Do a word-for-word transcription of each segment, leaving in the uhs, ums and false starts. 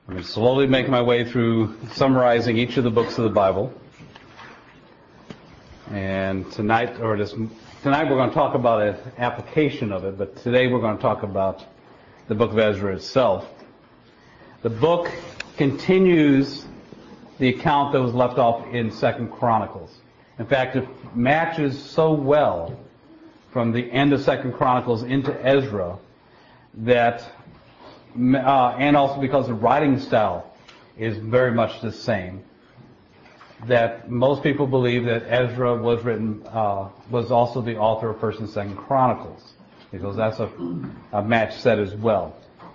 I'm slowly making my way through summarizing each of the books of the Bible. And tonight, or this, tonight we're going to talk about an application of it, but today we're going to talk about the book of Ezra itself. The book continues the account that was left off in Second Chronicles. In fact, it matches so well from the end of Second Chronicles into Ezra that Uh, and also because the writing style is very much the same, that most people believe that Ezra was written, uh, was also the author of First and Second Chronicles, because that's a, a match set as well.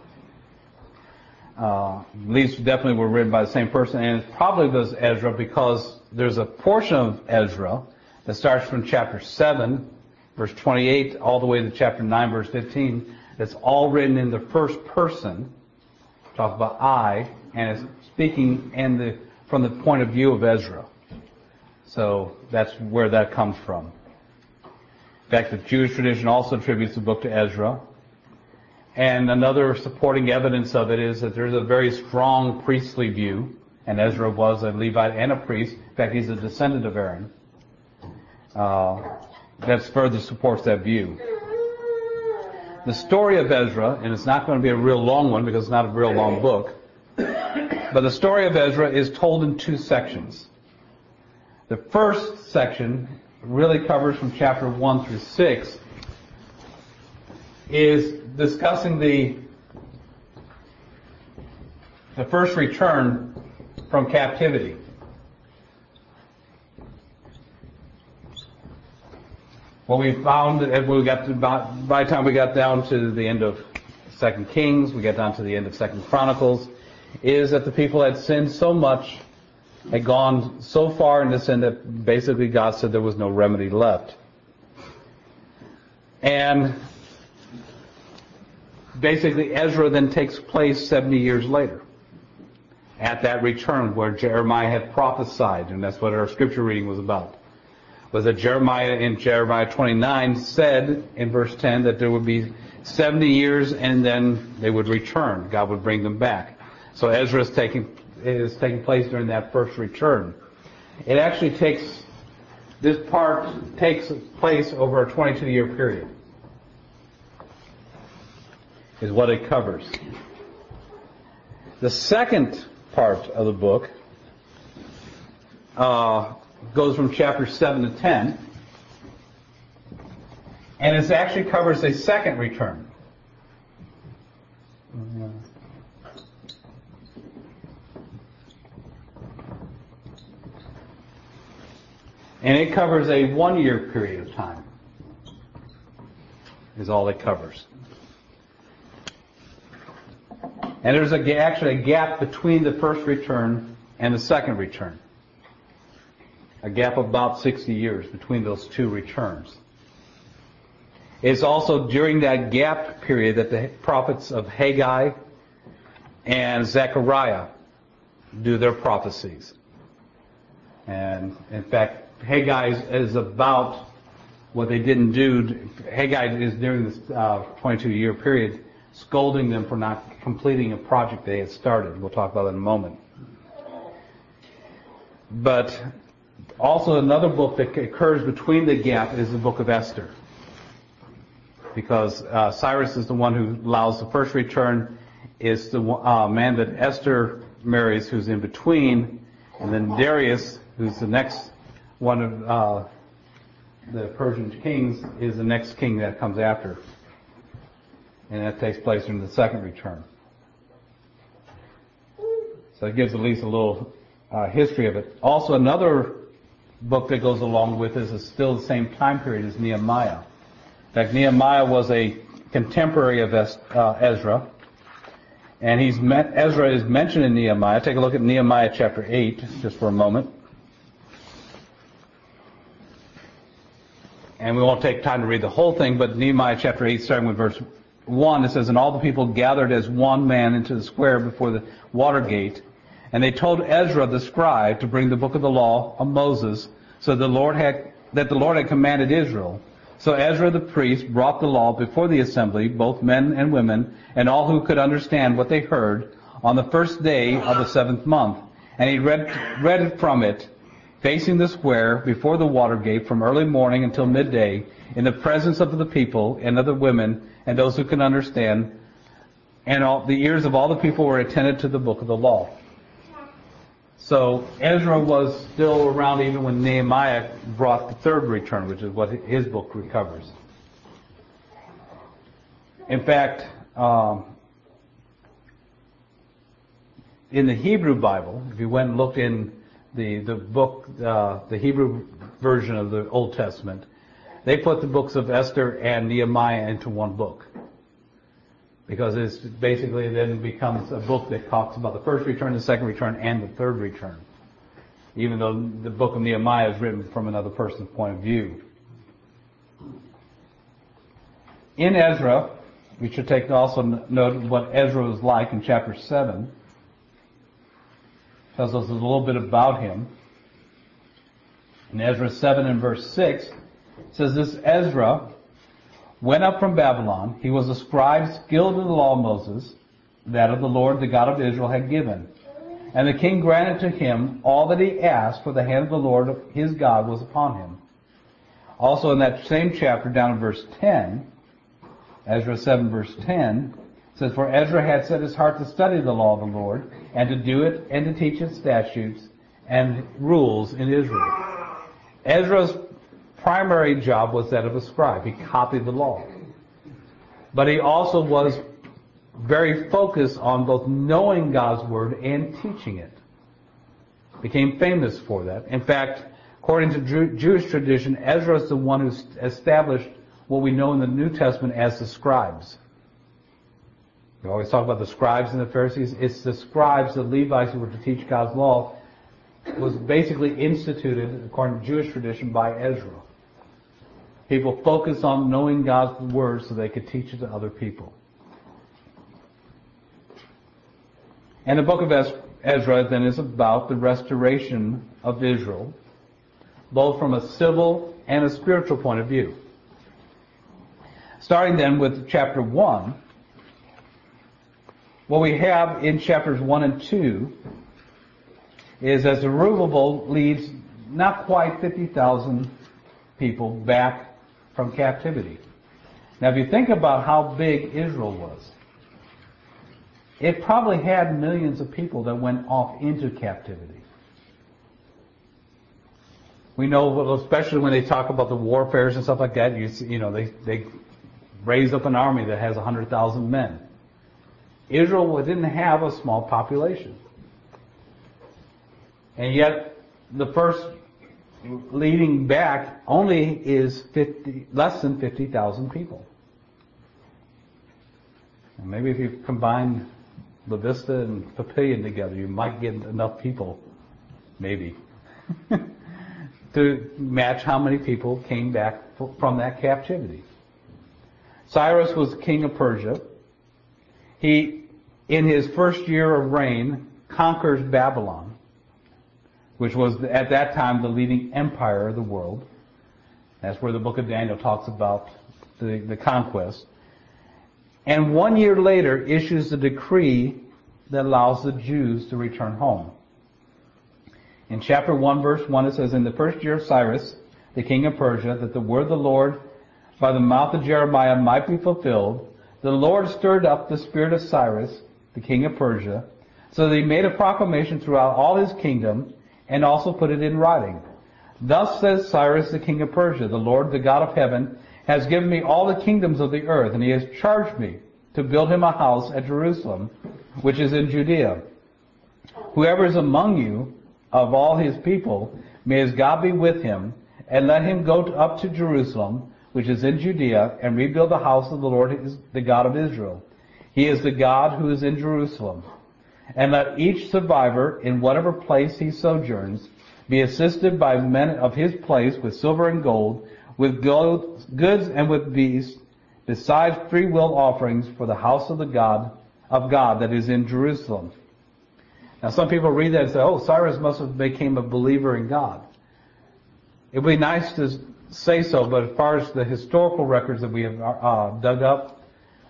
Uh, these definitely were written by the same person, and it probably was Ezra because there's a portion of Ezra that starts from chapter seven, verse twenty-eight, all the way to chapter nine, verse fifteen, that's all written in the first person, talks about I, and is speaking in the, from the point of view of Ezra. So that's where that comes from. In fact, the Jewish tradition also attributes the book to Ezra. And another supporting evidence of it is that there's a very strong priestly view, and Ezra was a Levite and a priest. In fact, he's a descendant of Aaron. Uh, that further supports that view. The story of Ezra, and it's not going to be a real long one because it's not a real long book, but the story of Ezra is told in two sections. The first section really covers from chapter one through six, is discussing the, the first return from captivity. What we found, and we got to about, by the time we got down to the end of Second Kings, we got down to the end of Second Chronicles, is that the people had sinned so much, had gone so far into sin that basically God said there was no remedy left. And basically Ezra then takes place seventy years later, at that return where Jeremiah had prophesied, and that's what our scripture reading was about. Was that Jeremiah in Jeremiah twenty-nine said in verse ten that there would be seventy years and then they would return. God would bring them back. So Ezra is taking, is taking place during that first return. It actually takes, this part takes place over a twenty-two year period, is what it covers. The second part of the book uh, goes from chapter seven to ten, and it actually covers a second return. And it covers a one-year period of time, is all it covers. And there's a, actually a gap between the first return and the second return. A gap of about sixty years between those two returns. It's also during that gap period that the prophets of Haggai and Zechariah do their prophecies. And in fact, Haggai is, is about what they didn't do. Haggai is during this uh, twenty-two year period scolding them for not completing a project they had started. We'll talk about that in a moment. But also another book that occurs between the gap is the book of Esther. Because uh, Cyrus is the one who allows the first return, is the uh, man that Esther marries who's in between, and then Darius, who's the next one of uh, the Persian kings, is the next king that comes after. And that takes place in the second return. So it gives at least a little uh, history of it. Also another book that goes along with this is still the same time period as Nehemiah. In fact, Nehemiah was a contemporary of Ezra, and he's met, Ezra is mentioned in Nehemiah. Take a look at Nehemiah chapter eight, just for a moment. And we won't take time to read the whole thing, but Nehemiah chapter eight, starting with verse one, it says, "And all the people gathered as one man into the square before the water gate, and they told Ezra the scribe to bring the book of the law of Moses, so the Lord had, that the Lord had commanded Israel. So Ezra the priest brought the law before the assembly, both men and women, and all who could understand what they heard, on the first day of the seventh month. And he read, read it from it, facing the square before the water gate from early morning until midday, in the presence of the people and of the women and those who can understand. And all, the ears of all the people were attentive to the book of the law. So Ezra was still around even when Nehemiah brought the third return, which is what his book recovers. In fact, um, in the Hebrew Bible, if you went and looked in the, the book, uh, the Hebrew version of the Old Testament, they put the books of Esther and Nehemiah into one book. Because it's basically then becomes a book that talks about the first return, the second return, and the third return. Even though the book of Nehemiah is written from another person's point of view. In Ezra, we should take also note what Ezra was like in chapter seven. Tells us a little bit about him. In Ezra seven and verse six, it says, this Ezra went up from Babylon. He was a scribe skilled in the law of Moses, that of the Lord, the God of Israel, had given. And the king granted to him all that he asked, for the hand of the Lord his God was upon him. Also in that same chapter, down in verse ten, Ezra seven verse ten, it says, for Ezra had set his heart to study the law of the Lord, and to do it, and to teach its statutes and rules in Israel. Ezra's primary job was that of a scribe. He copied the law. But he also was very focused on both knowing God's word and teaching it. Became famous for that. In fact, according to Jew- Jewish tradition, Ezra is the one who established what we know in the New Testament as the scribes. We always talk about the scribes and the Pharisees. It's the scribes, the Levites who were to teach God's law, was basically instituted, according to Jewish tradition, by Ezra. People focused on knowing God's word so they could teach it to other people. And the book of Ezra then is about the restoration of Israel, both from a civil and a spiritual point of view. Starting then with chapter one, what we have in chapters one and two is as Zerubbabel leads not quite fifty thousand people back from captivity. Now if you think about how big Israel was, it probably had millions of people that went off into captivity. We know, especially when they talk about the warfares and stuff like that, you, see, you know, they, they raised up an army that has one hundred thousand men. Israel didn't have a small population. And yet, the first leading back only is fifty, less than fifty thousand people. And maybe if you combine La Vista and Papillion together, you might get enough people, maybe, to match how many people came back from that captivity. Cyrus was king of Persia. He, in his first year of reign, conquers Babylon, which was at that time the leading empire of the world. That's where the book of Daniel talks about the, the conquest. And one year later issues a decree that allows the Jews to return home. In chapter one, verse one, it says, in the first year of Cyrus, the king of Persia, that the word of the Lord by the mouth of Jeremiah might be fulfilled, the Lord stirred up the spirit of Cyrus, the king of Persia, so that he made a proclamation throughout all his kingdom, and also put it in writing. Thus says Cyrus, the king of Persia, the Lord, the God of heaven, has given me all the kingdoms of the earth, and he has charged me to build him a house at Jerusalem, which is in Judea. Whoever is among you, of all his people, may his God be with him, and let him go up to Jerusalem, which is in Judea, and rebuild the house of the Lord, the God of Israel. He is the God who is in Jerusalem. And let each survivor, in whatever place he sojourns, be assisted by men of his place with silver and gold, with gold, goods and with beasts, besides free will offerings for the house of the God of God that is in Jerusalem. Now some people read that and say, oh, Cyrus must have became a believer in God. It would be nice to say so, but as far as the historical records that we have uh, dug up,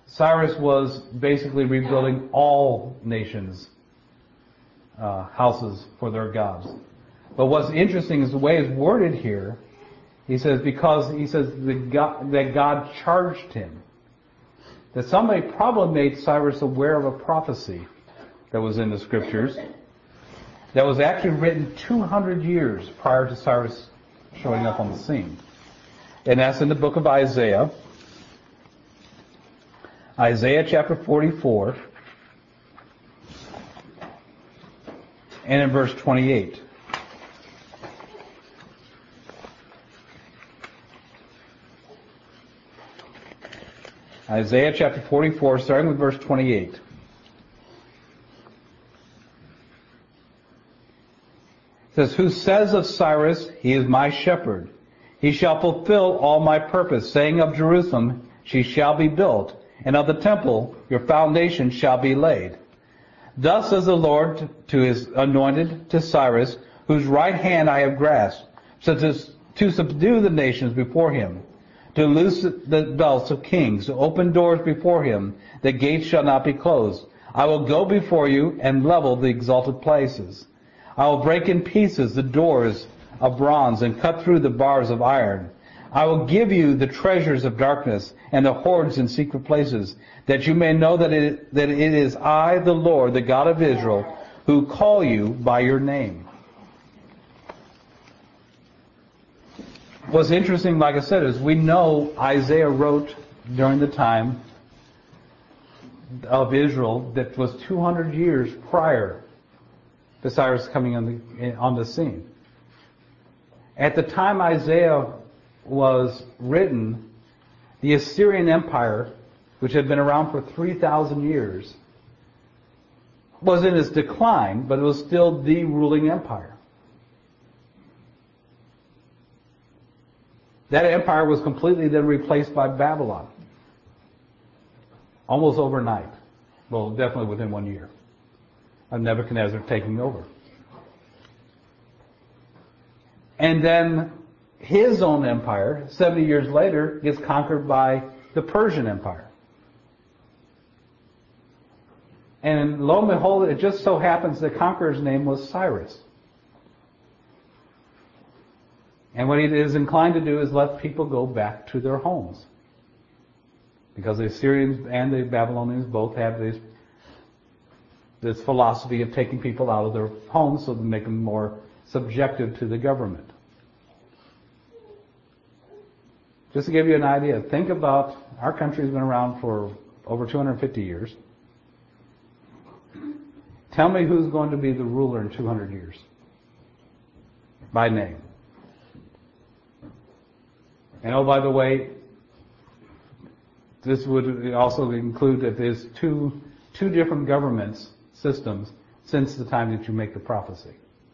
Cyrus was basically rebuilding all nations' uh, houses for their gods. But what's interesting is the way it's worded here. He says, because he says that God, that God charged him. That somebody probably made Cyrus aware of a prophecy that was in the scriptures that was actually written two hundred years prior to Cyrus showing up on the scene. And that's in the book of Isaiah. Isaiah chapter forty-four. And in verse twenty-eight. Isaiah chapter forty-four, starting with verse twenty-eight. It says, who says of Cyrus, he is my shepherd. He shall fulfill all my purpose, saying of Jerusalem, she shall be built, and of the temple, your foundation shall be laid. Thus says the Lord to his anointed, to Cyrus, whose right hand I have grasped, so to, to subdue the nations before him, to loose the belts of kings, to open doors before him, the gates shall not be closed. I will go before you and level the exalted places. I will break in pieces the doors of bronze and cut through the bars of iron. I will give you the treasures of darkness and the hoards in secret places, that you may know that it, that it is I, the Lord, the God of Israel, who call you by your name. What's interesting, like I said, is we know Isaiah wrote during the time of Israel that was two hundred years prior to Cyrus coming on the, on the scene. At the time Isaiah was written, the Assyrian Empire, which had been around for three thousand years, was in its decline, but it was still the ruling empire. That empire was completely then replaced by Babylon. Almost overnight. Well, definitely within one year of Nebuchadnezzar taking over. And then his own empire, seventy years later, gets conquered by the Persian Empire. And lo and behold, it just so happens the conqueror's name was Cyrus. And what he is inclined to do is let people go back to their homes. Because the Assyrians and the Babylonians both have this, this philosophy of taking people out of their homes so to make them more subjective to the government. Just to give you an idea, think about, our country's been around for over two hundred fifty years. Tell me who's going to be the ruler in two hundred years. By name. And oh, by the way, this would also include that there's two, two different governments, systems, since the time that you make the prophecy.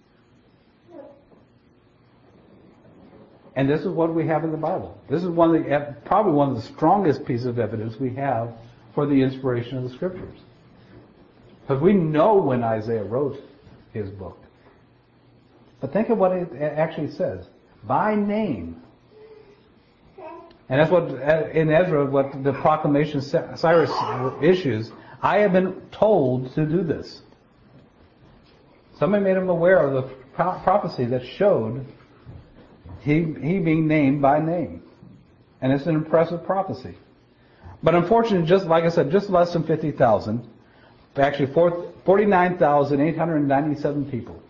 And this is what we have in the Bible. This is one of the, probably one of the strongest pieces of evidence we have for the inspiration of the Scriptures. Because we know when Isaiah wrote his book. But think of what it actually says. By name. And that's what, in Ezra, what the proclamation Cyrus issues, I have been told to do this. Somebody made him aware of the prophecy that showed he, he being named by name. And it's an impressive prophecy. But unfortunately, just like I said, just less than fifty thousand, actually forty-nine thousand eight hundred ninety-seven people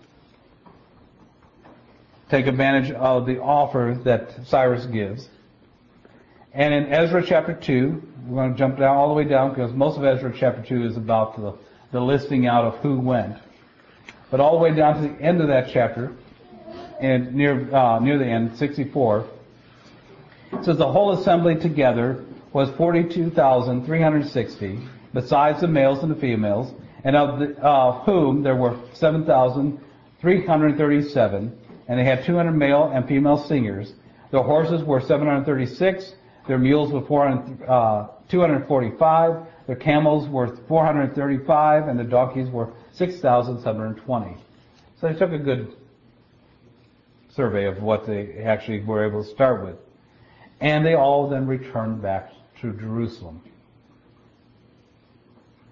take advantage of the offer that Cyrus gives. And in Ezra chapter two, we're going to jump down all the way down because most of Ezra chapter two is about the, the listing out of who went. But all the way down to the end of that chapter, and near uh, near the end, sixty-four, it says the whole assembly together was forty-two thousand three hundred sixty, besides the males and the females, and of the, uh, whom there were seven thousand three hundred thirty-seven, and they had two hundred male and female singers. Their horses were seven hundred thirty-six. Their mules were four hundred, uh, two hundred forty-five. Their camels were four hundred thirty-five, and the donkeys were six thousand seven hundred twenty. So they took a good survey of what they actually were able to start with. And they all then returned back to Jerusalem.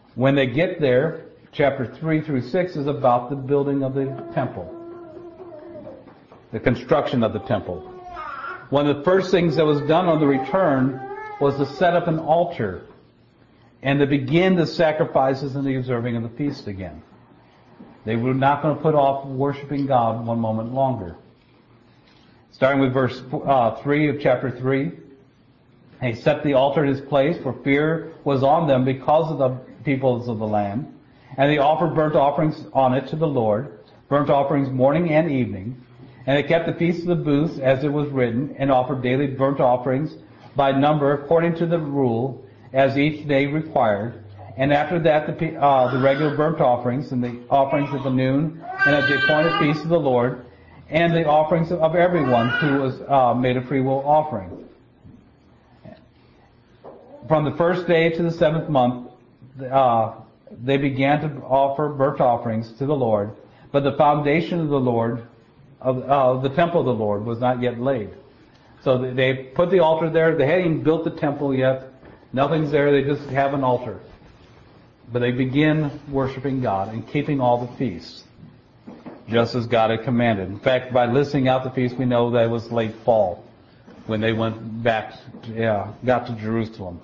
When they get there, chapter three through six is about the building of the temple, the construction of the temple. One of the first things that was done on the return was to set up an altar and to begin the sacrifices and the observing of the feast again. They were not going to put off worshiping God one moment longer. Starting with verse uh, three of chapter three, they set the altar in its place, for fear was on them because of the peoples of the land. And they offered burnt offerings on it to the Lord, burnt offerings morning and evening. And they kept the feast of the booths as it was written, and offered daily burnt offerings by number according to the rule, as each day required. And after that, the, uh, the regular burnt offerings, and the offerings at the noon, and at the appointed feast of the Lord, and the offerings of everyone who was uh, made a freewill offering. From the first day to the seventh month, uh, they began to offer burnt offerings to the Lord, but the foundation of the Lord, of uh, the temple of the Lord, was not yet laid. So they put the altar there. They hadn't even built the temple yet. Nothing's there. They just have an altar. But they begin worshiping God and keeping all the feasts, just as God had commanded. In fact, by listing out the feasts, we know that it was late fall when they went back, yeah, got to Jerusalem.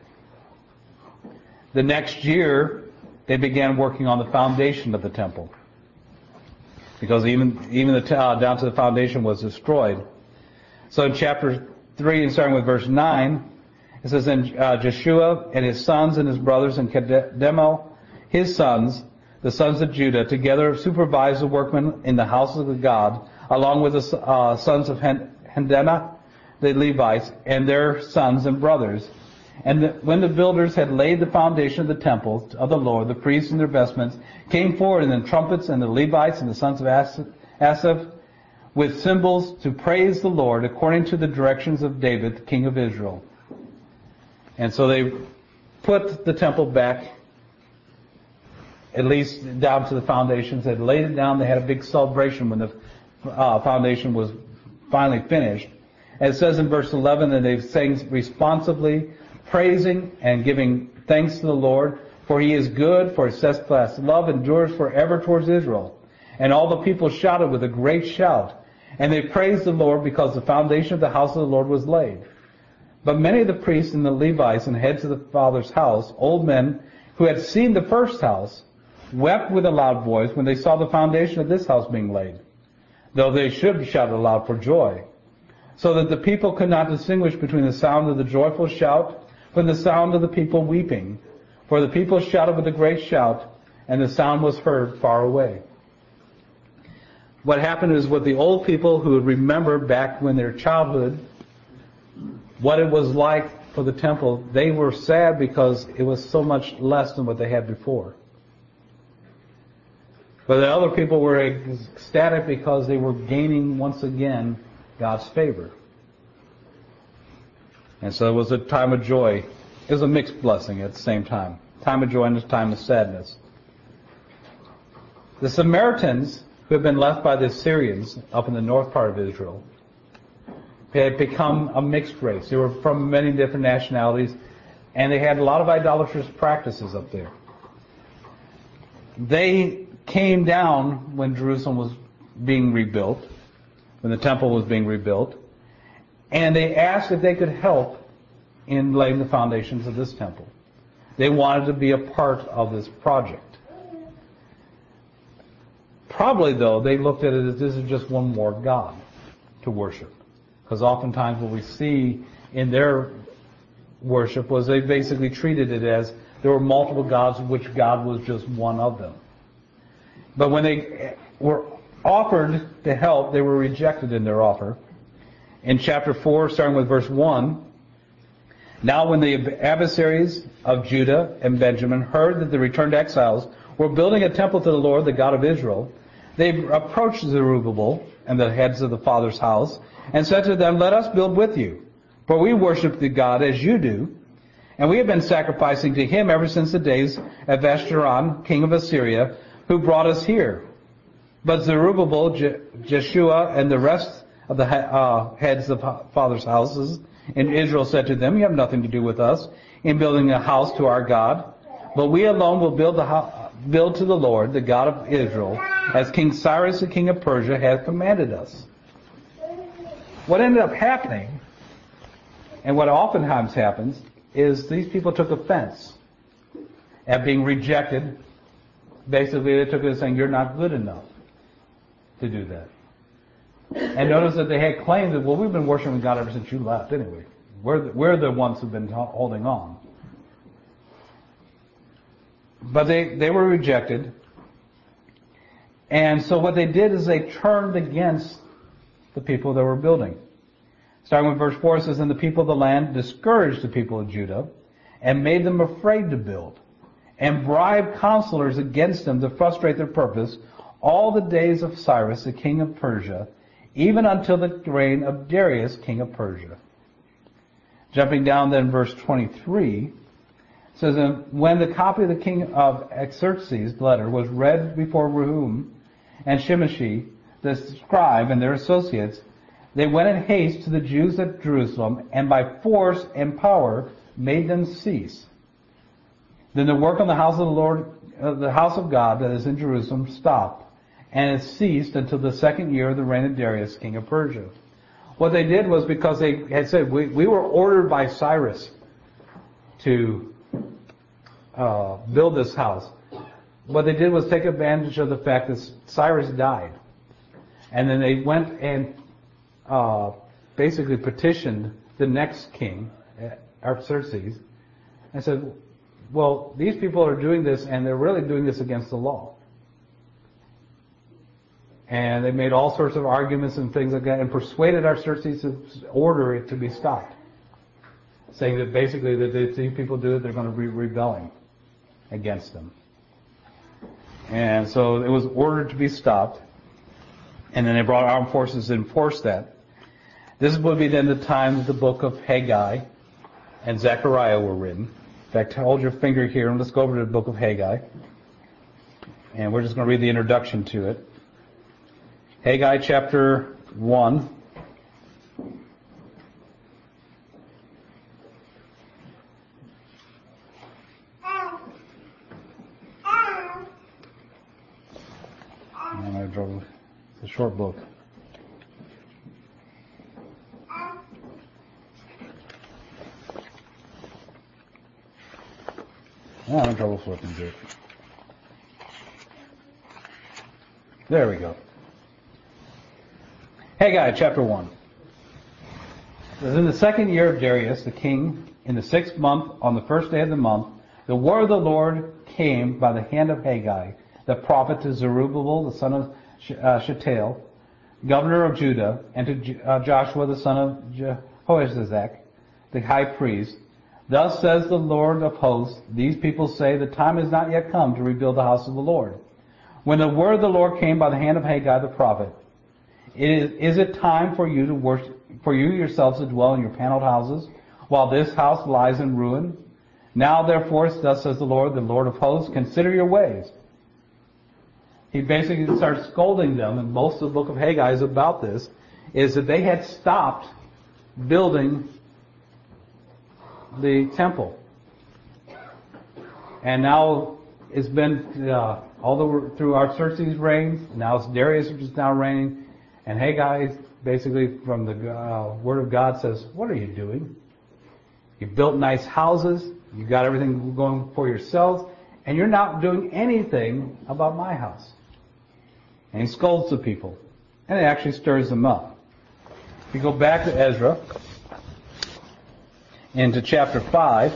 The next year, they began working on the foundation of the temple, because even even the uh, down to the foundation was destroyed. So in chapter three, and starting with verse nine, it says, "And uh, Jeshua and his sons and his brothers and Kedemo, his sons, the sons of Judah, together supervised the workmen in the house of the God, along with the uh, sons of Hendanah, the Levites, and their sons and brothers. And the, when the builders had laid the foundation of the temple of the Lord, the priests in their vestments came forward, and the trumpets and the Levites and the sons of Asaph with cymbals to praise the Lord according to the directions of David, the king of Israel." And so they put the temple back, at least down to the foundations. They laid it down. They had a big celebration when the uh, foundation was finally finished. And it says in verse eleven that they sang responsively, praising and giving thanks to the Lord, for he is good, for his steadfast love endures forever towards Israel. And all the people shouted with a great shout, and they praised the Lord because the foundation of the house of the Lord was laid. But many of the priests and the Levites and heads of the father's house, old men who had seen the first house, wept with a loud voice when they saw the foundation of this house being laid, though they should have shouted aloud for joy, so that the people could not distinguish between the sound of the joyful shout from the sound of the people weeping. For the people shouted with a great shout, and the sound was heard far away. What happened is, with the old people who would remember back when their childhood, what it was like for the temple, they were sad because it was so much less than what they had before. But the other people were ecstatic because they were gaining once again God's favor. And so it was a time of joy. It was a mixed blessing at the same time. Time of joy and a time of sadness. The Samaritans, who had been left by the Assyrians up in the north part of Israel, had become a mixed race. They were from many different nationalities, and they had a lot of idolatrous practices up there. They came down when Jerusalem was being rebuilt, when the temple was being rebuilt, and they asked if they could help in laying the foundations of this temple. They wanted to be a part of this project. Probably, though, they looked at it as this is just one more God to worship. Because oftentimes what we see in their worship was they basically treated it as there were multiple gods, of which God was just one of them. But when they were offered to help, they were rejected in their offer. In chapter four, starting with verse one, "Now when the adversaries of Judah and Benjamin heard that the returned exiles were building a temple to the Lord, the God of Israel, they approached Zerubbabel and the heads of the father's house and said to them, 'Let us build with you, for we worship the God as you do, and we have been sacrificing to him ever since the days of Vashtorun, king of Assyria, who brought us here.' But Zerubbabel, Je- Jeshua, and the rest of the uh, heads of fathers' houses in Israel said to them, 'You have nothing to do with us in building a house to our God, But we alone will build the ho- build to the Lord, the God of Israel, as King Cyrus, the king of Persia, has commanded us. What ended up happening, and what oftentimes happens, is these people took offense at being rejected. Basically, they took it as saying, you're not good enough to do that. And notice that they had claimed that, well, we've been worshiping God ever since you left anyway. We're the, we're the ones who've been holding on. But they, they were rejected. And so what they did is they turned against the people that were building. Starting with verse four, it says, and the people of the land discouraged the people of Judah and made them afraid to build, and bribed counselors against them to frustrate their purpose all the days of Cyrus, the king of Persia, even until the reign of Darius, king of Persia. Jumping down then verse twenty-three, it says, and when the copy of the king of Xerxes' letter was read before Rehum and Shimei, the scribe, and their associates, they went in haste to the Jews at Jerusalem, and by force and power made them cease. Then the work on the house of the Lord, uh, the house of God that is in Jerusalem, stopped, and it ceased until the second year of the reign of Darius, king of Persia. What they did was because they had said, we, we were ordered by Cyrus to uh, build this house. What they did was take advantage of the fact that Cyrus died. And then they went and uh, basically petitioned the next king, Artaxerxes, and said, well, these people are doing this, and they're really doing this against the law. And they made all sorts of arguments and things like that, and persuaded Artaxerxes to order it to be stopped, saying that basically that if these people do it, they're going to be rebelling against them. And so it was ordered to be stopped, and then they brought armed forces to enforce that. This would be then the time that the book of Haggai and Zechariah were written. In fact, hold your finger here and let's go over to the book of Haggai. And we're just going to read the introduction to it. Haggai chapter one. And I drove the short book. Oh, I'm in trouble flipping through it. There we go. Haggai chapter one. It says, in the second year of Darius, the king, in the sixth month, on the first day of the month, the word of the Lord came by the hand of Haggai, the prophet, to Zerubbabel, the son of Shealtiel, governor of Judah, and to uh, Joshua, the son of Jehoazak, the high priest. Thus says the Lord of hosts, these people say, the time has not yet come to rebuild the house of the Lord. When the word of the Lord came by the hand of Haggai the prophet, is, is it time for you to worship, for you yourselves to dwell in your paneled houses, while this house lies in ruin? Now therefore, thus says the Lord, the Lord of hosts, consider your ways. He basically starts scolding them, and most of the book of Haggai is about this, is that they had stopped building the temple. And now it's been uh, all the, through Artaxerxes' reign. Now it's Darius which is now reigning. And Haggai, basically from the uh, Word of God, says, what are you doing? You built nice houses. You got everything going for yourselves. And you're not doing anything about my house. And he scolds the people. And it actually stirs them up. If you go back to Ezra, into chapter five.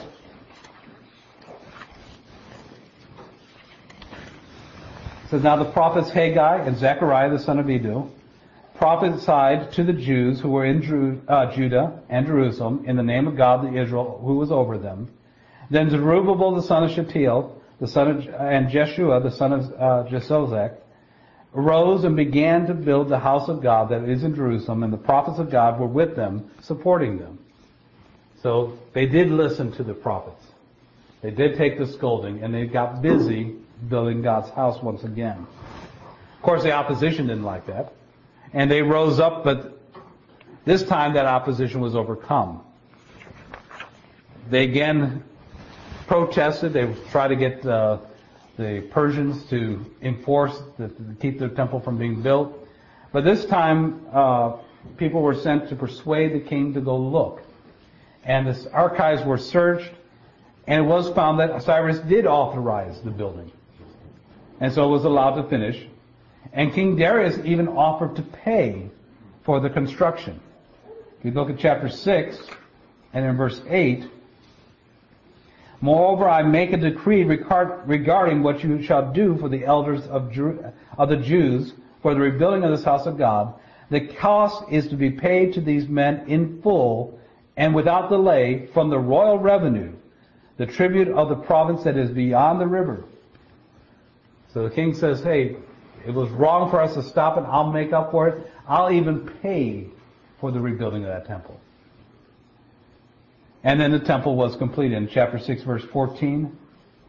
It says, now the prophets Haggai and Zechariah the son of Iddo prophesied to the Jews who were in Jeru- uh, Judah and Jerusalem in the name of God the Israel who was over them. Then Zerubbabel the son of Shealtiel, the son of, and Jeshua the son of uh, Jehozadak, arose and began to build the house of God that is in Jerusalem, and the prophets of God were with them, supporting them. So they did listen to the prophets. They did take the scolding, and they got busy building God's house once again. Of course, the opposition didn't like that. And they rose up, but this time that opposition was overcome. They again protested. They tried to get uh, the Persians to enforce, the, to keep their temple from being built. But this time, uh, people were sent to persuade the king to go look. And the archives were searched, and it was found that Cyrus did authorize the building. And so it was allowed to finish. And King Darius even offered to pay for the construction. If you look at chapter six, and in verse eight, moreover, I make a decree regarding what you shall do for the elders of, Jew, of the Jews for the rebuilding of this house of God. The cost is to be paid to these men in full and without delay from the royal revenue, the tribute of the province that is beyond the river. So the king says, hey, it was wrong for us to stop it. I'll make up for it. I'll even pay for the rebuilding of that temple. And then the temple was completed. In chapter six, verse fourteen,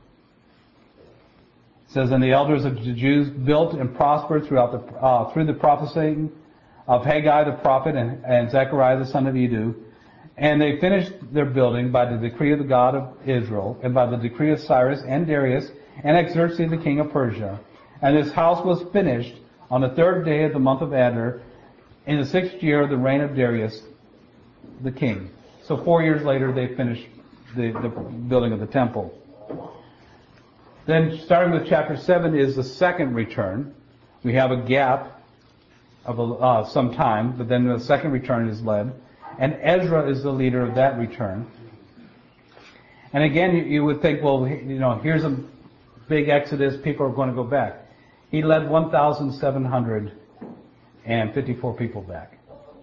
it says, and the elders of the Jews built and prospered throughout the, uh, through the prophesying of Haggai the prophet and, and Zechariah the son of Iddo. And they finished their building by the decree of the God of Israel, and by the decree of Cyrus and Darius and Xerxes the king of Persia. And this house was finished on the third day of the month of Adar, in the sixth year of the reign of Darius the king. So four years later, they finished the, the building of the temple. Then, starting with chapter seven, is the second return. We have a gap of a, uh, some time, but then the second return is led. And Ezra is the leader of that return. And again, you, you would think, well, you know, here's a big exodus, people are going to go back. He led one thousand seven hundred fifty-four people back.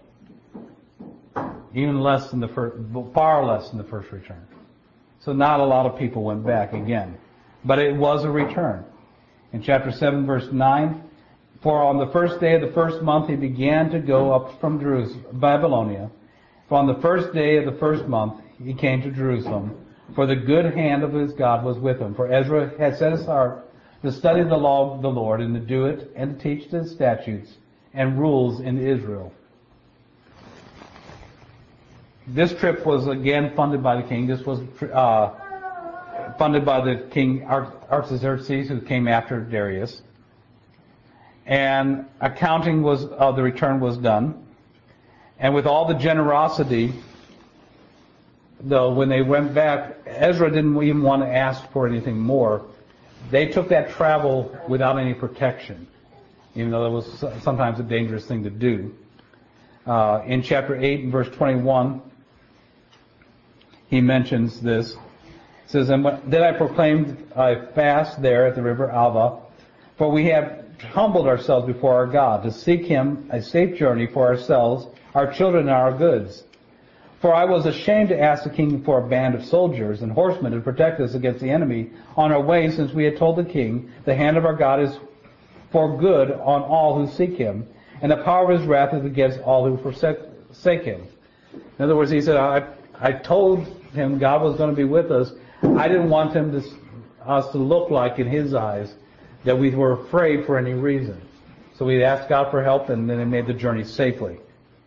Even less than the first, far less than the first return. So not a lot of people went back again. But it was a return. In chapter seven, verse nine, for on the first day of the first month he began to go up from Jerusalem, Babylonia. For on the first day of the first month he came to Jerusalem, for the good hand of his God was with him. For Ezra had set his heart to study the law of the Lord, and to do it, and to teach the statutes and rules in Israel. This trip was again funded by the king. This was uh, funded by the king Artaxerxes, who came after Darius. And accounting was of the return was done. And with all the generosity, though, when they went back, Ezra didn't even want to ask for anything more. They took that travel without any protection, even though it was sometimes a dangerous thing to do. Uh, in chapter eight and verse twenty-one, he mentions this. It says, and then I proclaimed a fast there at the river Alva, for we have humbled ourselves before our God to seek him a safe journey for ourselves, our children, and our goods. For I was ashamed to ask the king for a band of soldiers and horsemen to protect us against the enemy on our way, since we had told the king, the hand of our God is for good on all who seek him, and the power of his wrath is against all who forsake him. In other words, he said, I, I told him God was going to be with us. I didn't want him to, us to look like, in his eyes, that we were afraid for any reason. So we asked God for help, and then they made the journey safely.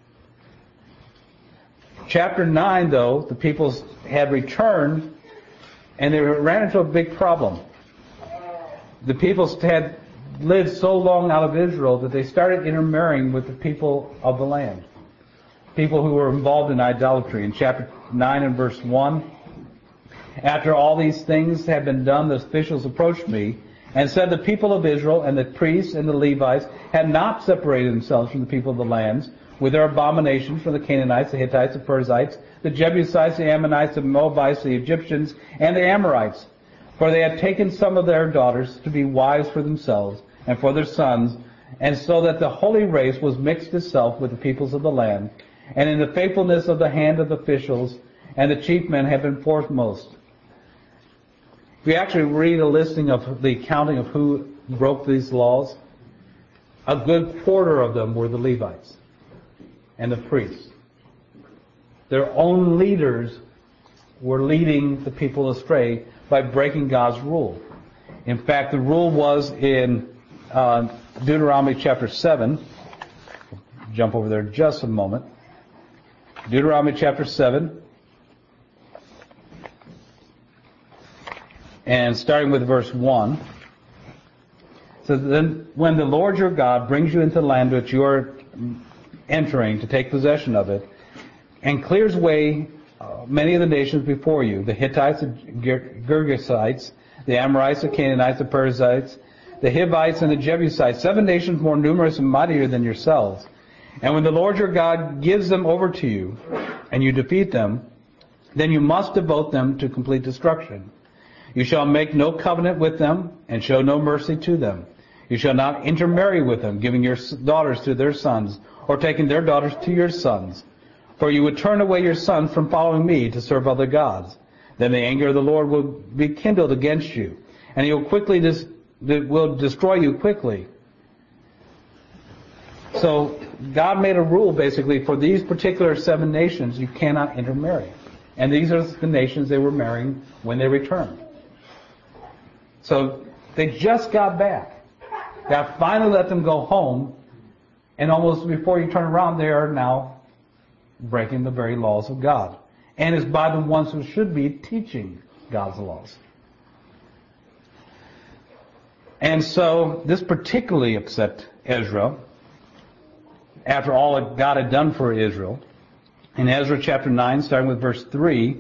Chapter nine, though, the people had returned, and they ran into a big problem. The people had lived so long out of Israel that they started intermarrying with the people of the land, people who were involved in idolatry. In chapter nine and verse one, after all these things had been done, the officials approached me and said, the people of Israel and the priests and the Levites had not separated themselves from the people of the lands with their abominations, from the Canaanites, the Hittites, the Perizzites, the Jebusites, the Ammonites, the Moabites, the Egyptians, and the Amorites. For they had taken some of their daughters to be wives for themselves and for their sons, and so that the holy race was mixed itself with the peoples of the land. And in the faithfulness of the hand of the officials and the chief men have been foremost. If you actually read a listing of the accounting of who broke these laws, a good quarter of them were the Levites and the priests. Their own leaders were leading the people astray by breaking God's rule. In fact, the rule was in uh, Deuteronomy chapter seven. Jump over there just a moment. Deuteronomy chapter seven. And starting with verse one. So then, when the Lord your God brings you into the land which you are entering to take possession of it, and clears away uh, many of the nations before you, the Hittites, the Girgashites, the Amorites, the Canaanites, the Perizzites, the Hivites, and the Jebusites, seven nations more numerous and mightier than yourselves. And when the Lord your God gives them over to you, and you defeat them, then you must devote them to complete destruction. You shall make no covenant with them, and show no mercy to them. You shall not intermarry with them, giving your daughters to their sons, or taking their daughters to your sons. For you would turn away your sons from following me to serve other gods. Then the anger of the Lord will be kindled against you, and he will quickly dis- will destroy you quickly. So God made a rule basically for these particular seven nations, you cannot intermarry. And these are the nations they were marrying when they returned. So they just got back. God finally let them go home, and almost before you turn around, they are now breaking the very laws of God. And it's by the ones who should be teaching God's laws. And so this particularly upset Ezra after all that God had done for Israel. In Ezra chapter nine, starting with verse three,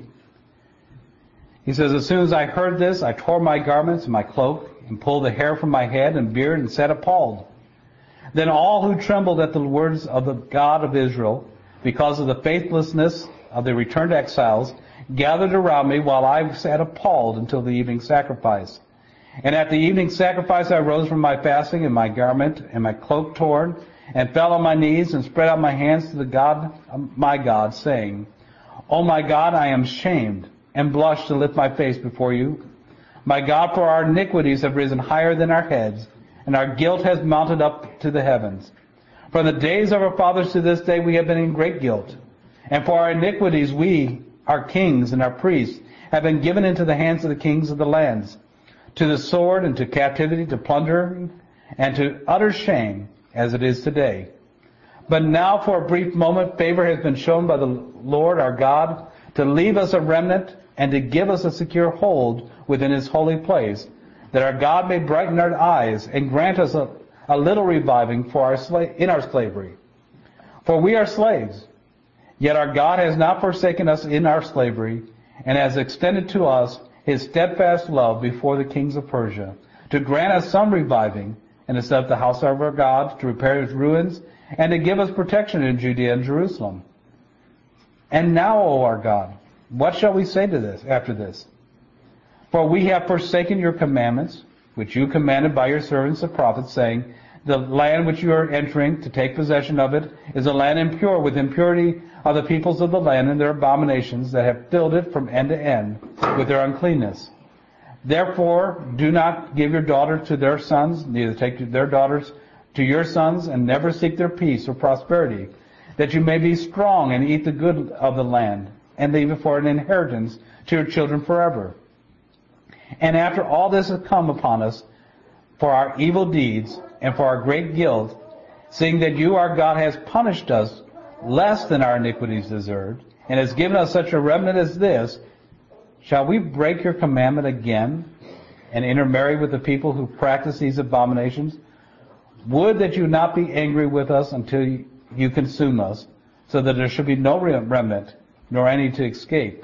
he says, as soon as I heard this, I tore my garments and my cloak, and pulled the hair from my head and beard, and sat appalled. Then all who trembled at the words of the God of Israel, because of the faithlessness of the returned exiles, gathered around me while I sat appalled until the evening sacrifice. And at the evening sacrifice I rose from my fasting, and my garment and my cloak torn, and fell on my knees, and spread out my hands to the God, my God, saying, O my God, I am shamed, and blush to lift my face before you. My God, for our iniquities have risen higher than our heads, and our guilt has mounted up to the heavens. From the days of our fathers to this day we have been in great guilt. And for our iniquities we, our kings and our priests, have been given into the hands of the kings of the lands, to the sword and to captivity, to plunder, and to utter shame, as it is today. But now for a brief moment favor has been shown by the Lord our God to leave us a remnant and to give us a secure hold within his holy place, that our God may brighten our eyes and grant us a, a little reviving for our sla- in our slavery. For we are slaves, yet our God has not forsaken us in our slavery, and has extended to us his steadfast love before the kings of Persia, to grant us some reviving, and to set up the house of our God, to repair its ruins, and to give us protection in Judea and Jerusalem. And now, O our God, what shall we say to this after this? For we have forsaken your commandments, which you commanded by your servants the prophets, saying, the land which you are entering to take possession of it is a land impure with impurity of the peoples of the land and their abominations that have filled it from end to end with their uncleanness. Therefore, do not give your daughter to their sons, neither take their daughters to your sons, and never seek their peace or prosperity, that you may be strong and eat the good of the land, and leave it for an inheritance to your children forever. And after all this has come upon us, for our evil deeds and for our great guilt, seeing that you, our God, has punished us less than our iniquities deserved, and has given us such a remnant as this, shall we break your commandment again and intermarry with the people who practice these abominations? Would that you not be angry with us until you consume us, so that there should be no remnant, nor any to escape.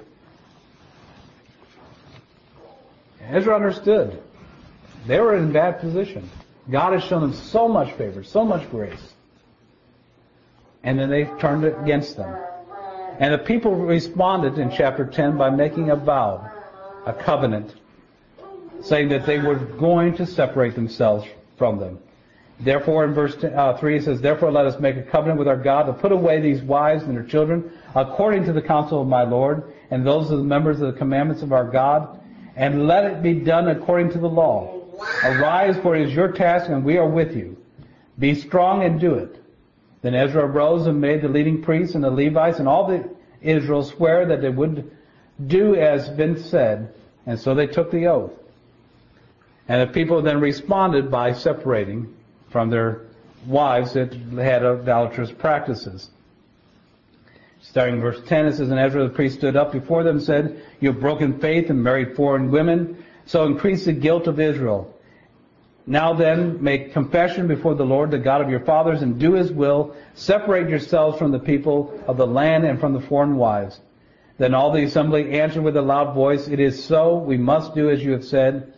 Ezra understood. They were in a bad position. God has shown them so much favor, so much grace. And then they turned it against them. And the people responded in chapter ten by making a vow, a covenant, saying that they were going to separate themselves from them. Therefore, in verse three, it says, therefore let us make a covenant with our God to put away these wives and their children according to the counsel of my Lord, and those of the members of the commandments of our God, and let it be done according to the law. Arise, for it is your task, and we are with you. Be strong and do it. Then Ezra arose and made the leading priests and the Levites and all the Israel swear that they would do as been said, and so they took the oath. And the people then responded by separating from their wives that had idolatrous practices. Starting in verse ten, it says, and Ezra the priest stood up before them and said, you have broken faith and married foreign women. So increase the guilt of Israel. Now then, make confession before the Lord, the God of your fathers, and do His will. Separate yourselves from the people of the land and from the foreign wives. Then all the assembly answered with a loud voice, It is so, we must do as you have said.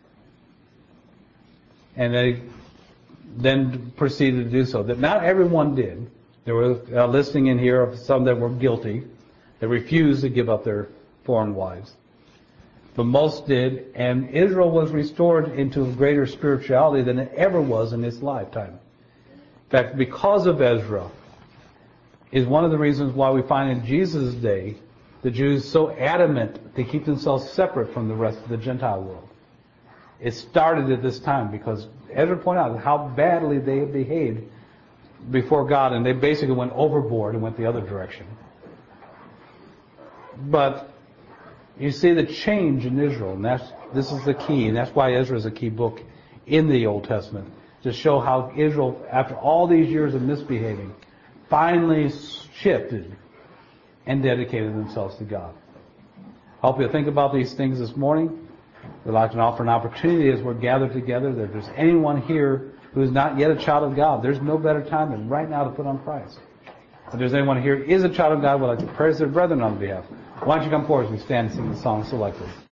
And they then proceeded to do so. That not everyone did. There was a listing in here of some that were guilty. They refused to give up their foreign wives. But most did, and Israel was restored into greater spirituality than it ever was in its lifetime. In fact, because of Ezra, is one of the reasons why we find in Jesus' day the Jews so adamant to keep themselves separate from the rest of the Gentile world. It started at this time because Ezra pointed out how badly they had behaved before God, and they basically went overboard and went the other direction. But you see the change in Israel, and that's this is the key, and that's why Ezra is a key book in the Old Testament, to show how Israel, after all these years of misbehaving, finally shifted and dedicated themselves to God. I hope you'll think about these things this morning. We'd like to offer an opportunity as we're gathered together that if there's anyone here who is not yet a child of God, there's no better time than right now to put on Christ. If there's anyone here who is a child of God, we'd like to pray as their brethren on behalf. Why don't you come forward as we stand and sing the song selected.